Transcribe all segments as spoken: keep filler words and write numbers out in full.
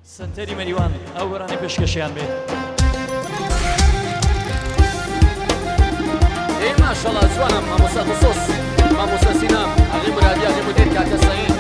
سنتەری مەریوان ئەو گۆرانی پێشکەشیان بێ. ئێ ماشەڵڵا جوانم مامۆستا خصوص مامۆستا سینام ئاغی مرادی ئاغی مدیر کاکە سەعید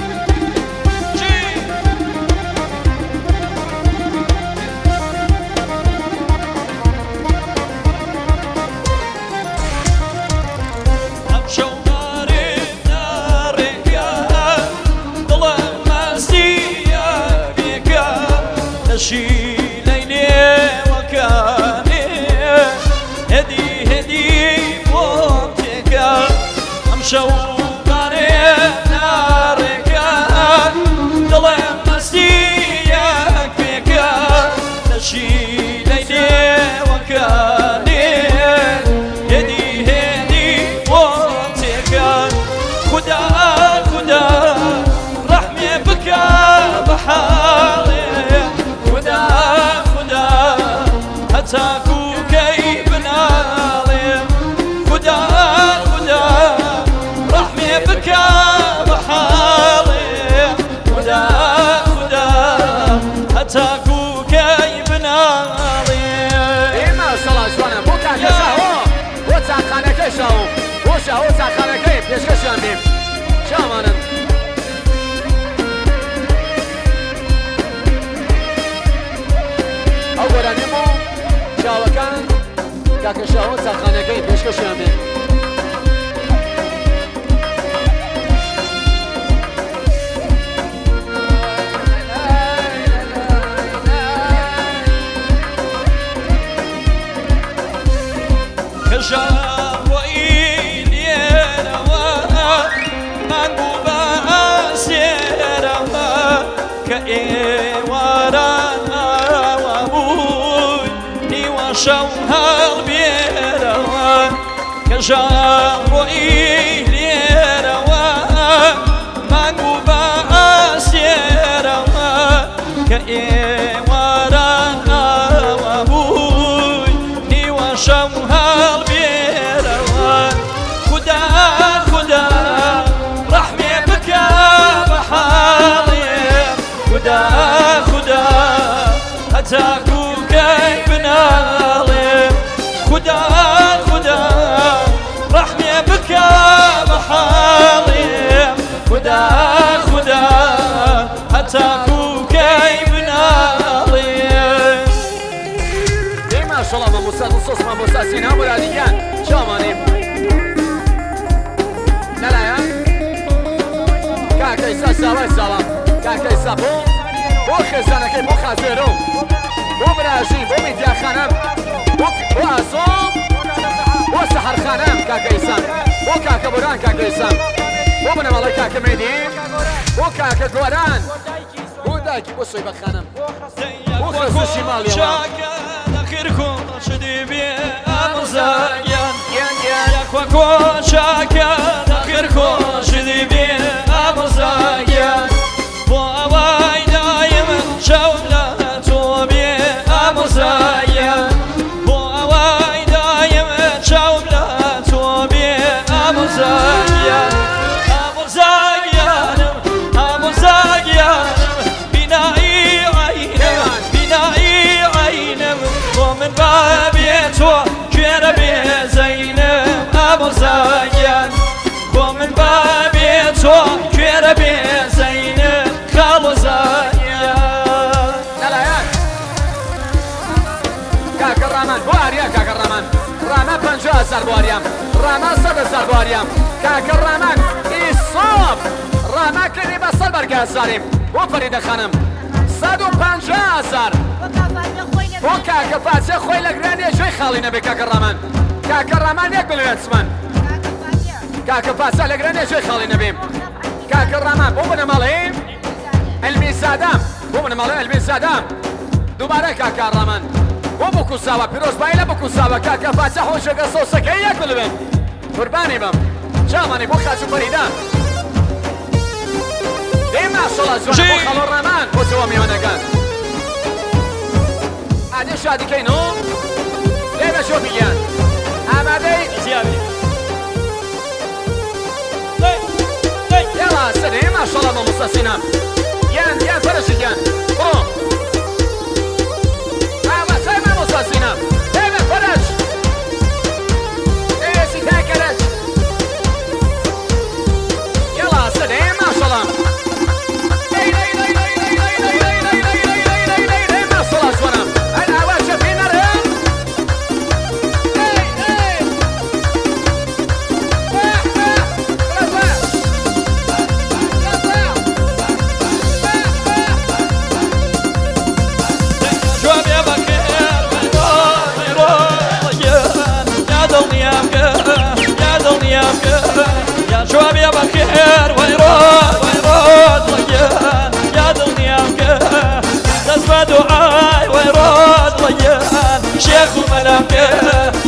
شي ليلي وكاني هدي هدي بوتك امشو قاري نارك ضل مسيك بك شي ليلي وكاني هدي هدي بوتك خدا خدا رحمي بك بحالي هتاكو كيف ناظم خدا خدا رحمي بك بحالي خدا خدا هتاكو كيف ناظم إما صلاة جوانا بوكا كشاو وتاع خانة كشاو وشا وتاع خانة كيف ليش كشان بيم شامانا أولا نمو شاوەکان کاکە شاوە چاخانەکەی پێشکەشیان بێت. کەژاوەئی لێرەوە مانگو بەسێرەوە کە ئێواران شو هالبيروا كجاوي ليروا مانغو باسيروا كايوارا وابوي نيوا شو هالبيروا خدا خدا رحمي بك بحالي خدا خدا هتاكو كيف ناظم خدا خدا رحمي بك بحالي خدا خدا هتاكو كيف ناظم ديما شاء الله مامۆستا خصوص مامۆستا سینام مرادیان شامانیم نەلایە کاکە ئیسا ساوای ساڵام کاکە ئیسا بۆ بۆ خێزانەکەی بۆ خازێرۆ بۆ براژی بۆ میدیاخانەم بۆ ئاسۆم بۆ سەحەرخانەم کاکە ئیسام بۆ کاکە بۆران کاکە ئیسام بۆ بنەماڵی کاکە مێدی بۆ کاکە گۆران بۆ دایکی بۆ سۆیبەخانەم بۆ خەسوشی ماڵیەوە شدي بي أمزايان ياكوا كوشاكا نخيركو شدي بي أمزايان بواي دايم شولا توبي أمزايان بواي دايم شولا توبي أمزايان أمزايان أمزايان بنائي عينم بنائي عينم ومن بابي تو كربي زينب أبو زايان ومن بابي تو كربي زينب خالو زايان نلايان كاكا الرامان بو أريان كاكا الرامان رامان پنجاه هزار بو أريان رامان صد هزار بو أريان كاكا الرامان إصاب رامان كني بصل برقى هزاريم بو فريدة خانم صد و پنجاه هزار بۆ کاکە پاچە خۆی لە گرانیە ژێی خاڵی نەبێ کاکە ڕامان کاکە ڕامان یەک بلوێت چمان کاکە پاچە لە گرانیە ژێی خاڵی نەبێم کاکە ڕامان بۆ بنەماڵی ئەلمی زادام بۆ بنەماڵی ئەلمی زادام دووبارە کاکە ڕامان بۆ بکوساوە پیرۆزبایی لە بکوساوە کاکە پاچە خۆشەکە سۆسەکەی یەک بلوێن قوربانی بم چامانی بۆ خاچ و فەریدا دێ ماشەڵڵا جوان بۆ خاڵۆ ڕامان بۆ جەوە میوانەکان عادي شادي كينو ليبا شو بيان امادي زيادة يلا سلام ما شاء الله مامۆستا سینام یان یان فرش یان برو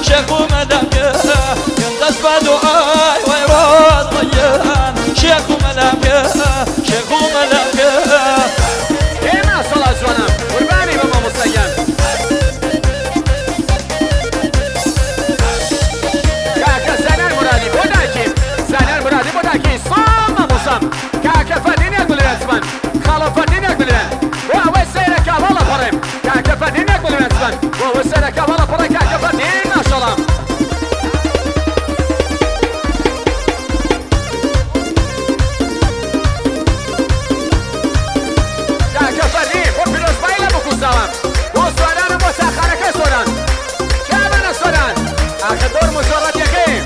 شيخ ومدام يندس بدعاي ويراد ضيان شيخ ومدام شيخ ومدام إيما صلاة جوانا قرباني بابا مسيان كاكا زنان مرادي بوداكي زنان مرادي بوداكي صام مصام كاكا فدين يقبل الاسمان خالو فدين يقبل الاسمان وهو سيرك والله فريم كاكا فدين يقبل الاسمان وهو سيرك والله فريم كاكا فدين ما شاء الله كاكا فدين وفي الاسبايل ابو كوزاوام وصوران مساخرة كسوران كامل الصوران اخر دور مجرد يقين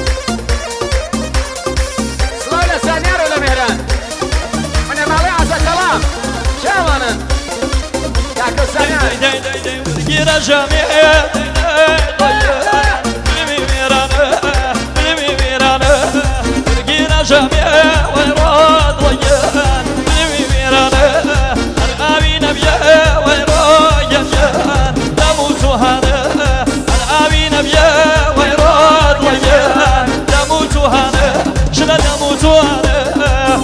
سلولة سانيار ولا مهران من مالي عزا كلام شاوانا كاكا سانيار ورقينا جميع بلمي ميرانا بلمي ميرانا ورقينا جميع ويراد ضيان بلمي ميرانا أرقابي نبيا ويراد يجان نموت هانا أرقابي نبيا ويراد ضيان نموت هانا شنا نموت هانا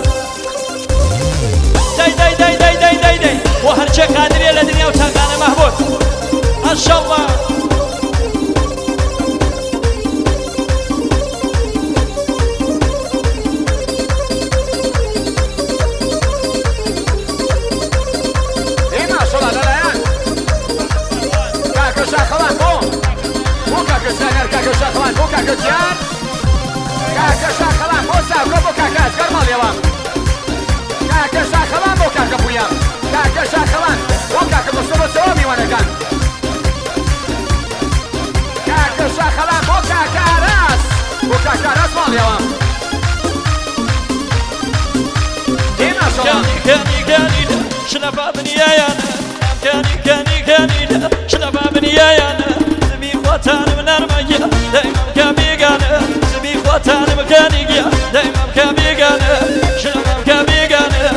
داي داي داي داي داي داي داي وهرجة قادرية لدنيا وتاقانا محبوب ما شاء الله إيه ما شاء الله لا لا يعني كاكا شاخلان بو بو كاكا سانيار كاكا شاخلان بو كاكا جيان كاكا شاخلان بو ساكو بو كاكا أزقر مال يوام كاكا شاخلان بو كاكا بويام كاكا شاخلان بو كاكا مصطفى سوامي وانا كان كاكا شاخلان بو كاكا راس بو كاكا راس مال يوام إيه ما شاء الله كاني كاني كاني شنا بابني يا يانا كاني كاني كاني شنا بابني يا يانا زمي خواتان من أرمية دايما مكابي قانا زمي خواتان مكاني دايما مكابي قانا شنا مكابي قانا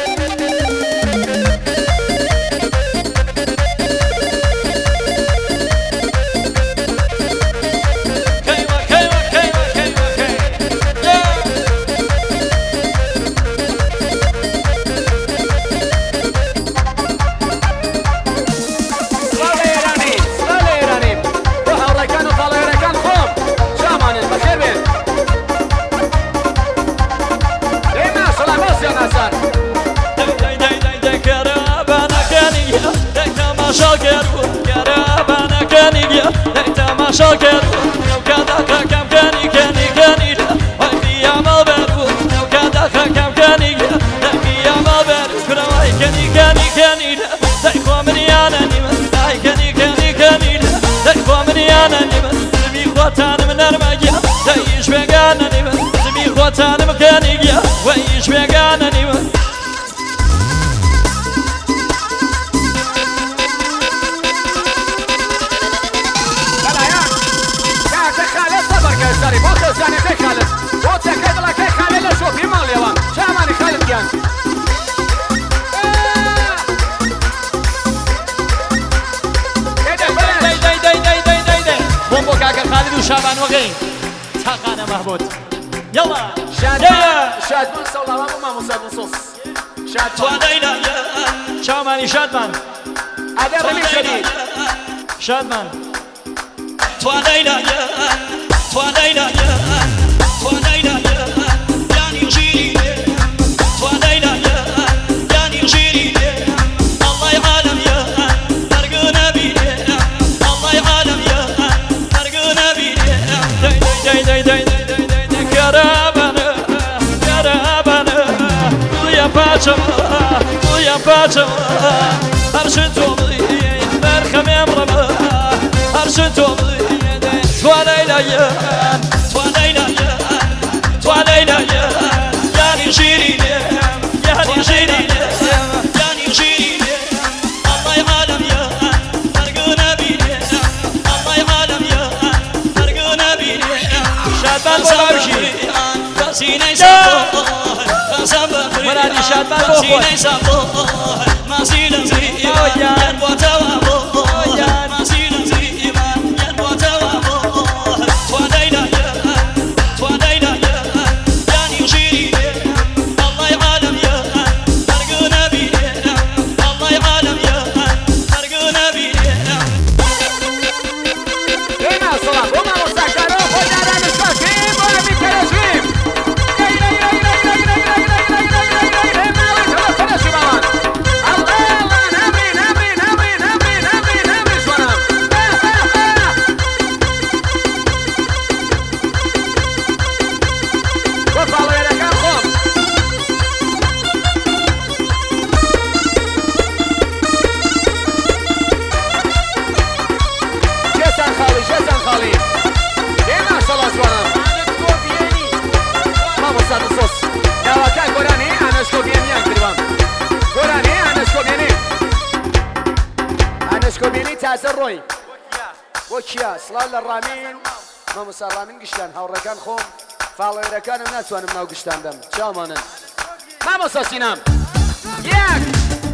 كيما كيما كيما كيما كيما صلاة إيراني صلاة إيراني روح الركان وطلع الركان خوم شامان بخير بين إيما صلاة بس يا ناسان داي داي داي داي كرابانا كاني داي تماشا كرو كرابانا كاني داي تماشا كرو لو كذا كم كاني كاني كاني هاي في عمل برو لو كذا كم كاني داي في عمل برو كراي كاني كاني كاني داي قومني انا نيم داي كاني كاني كاني داي قومني انا نيم زمي خواتان من ارمجيا داي ايش بيغانا نيم زمي خواتان مكاني وايش بيغانا نيم بلايان كاكا خالد صبر كالساري بو خزاني كي خالد بو تاكد لك كي خالد لشو في مال يوام شاماني خالد كيان داي داي داي داي داي داي داي بومبو كاكا خالد وشابان وغين تاقانا محمود يلا شادمان شادمان سولابا بو ما مصاب نصوص شادمان توانينا شاماني شادمان هذا رمي جديد شادمان توانينا توانينا توانينا يعني جيلي توانينا يعني جيلي الله يعلم يا فرقنا بينا الله يعلم يا فرقنا بينا داي داي داي داي داي داي داي كرابنا كرابنا ويا باتشما ويا باتشما هرشت وضي برخم يمرمى هرشت وضي توانينا يا توانينا يا توانينا يا يعني جيلي يعني جيلي يعني جيلي الله يعلم يا فرقنا بينا الله يعلم يا فرقنا بينا شادمان صابشي سيني سابو خسابو مرادي شادمان بوخوة سيني سابو ما سينا زيما ينبو توابو ما سينا زيما ينبو توابو پشکۆبێنی تازە ڕۆی بۆ کیا سڵاو لە ڕامین مامۆستا ڕامین گشتان هاوڕێکان خۆم فاڵۆیرەکانم ناتوانم ناو گشتان دەم چاومانن مامۆستا سینام یەک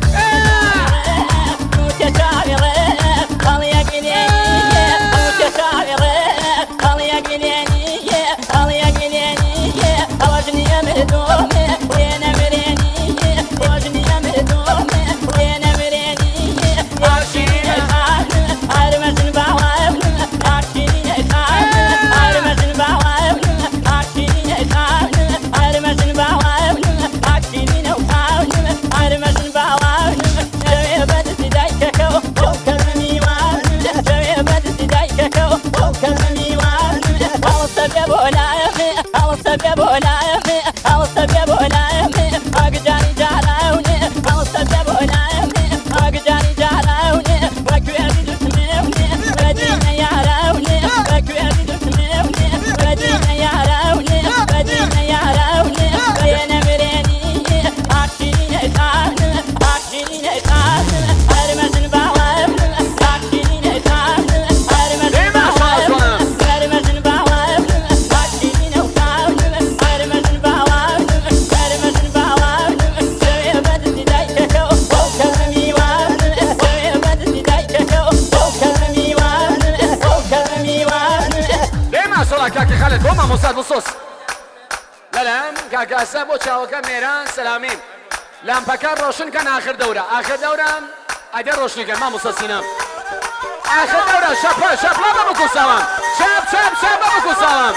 بۆ مامۆستا دڵسۆز لەلام کاکاسە بۆ چاوەکە مێران سەلامیم لامپەکە ڕۆشن کە ئاخر دەورە ئاخر دەورە ئەدە ڕۆشنیکە مامۆستا سینام ئاخر دەورە شەپە شەپڵا بە بکو ساوام شەپ شەپ شەپ بە بکو ساوام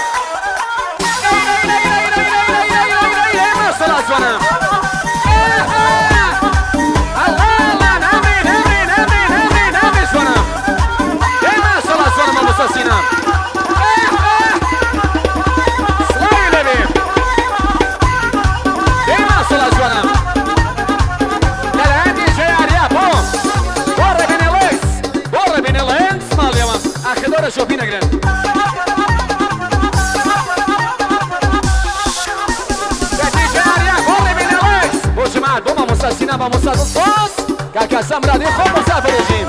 ماشەڵا جوانە ئەڵڵا نامین هەمین هەمین هەمین هەمین جوانە ماشەڵا جوانە مامۆستا سینام شوفي نقرن تجاريا كوري من الويس بو جماعة بوما مساسينا با مساس الصوص كاكا سامرا دي خو مسافر رجيم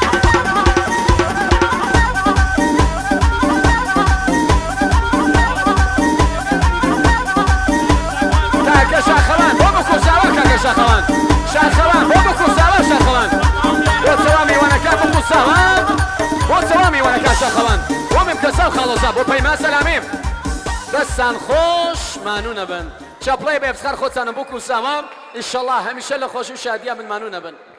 كاكا شاخلان بوما كوساوا كاكا شاخلان شاخلان بوما كوساوا شاخلان وسلامي وانا كابو كوساوا وسلامي وانا كاشا خوان ومم كساو خالصا بو پەیما سەلامیم دەستان خۆش مانوو نەبن چاپڵەی بێ بسخار خۆتانم بۆ کوساوام ئینشەڵڵا هەمیشە لە خۆشی و شادیە من مانوو نەبن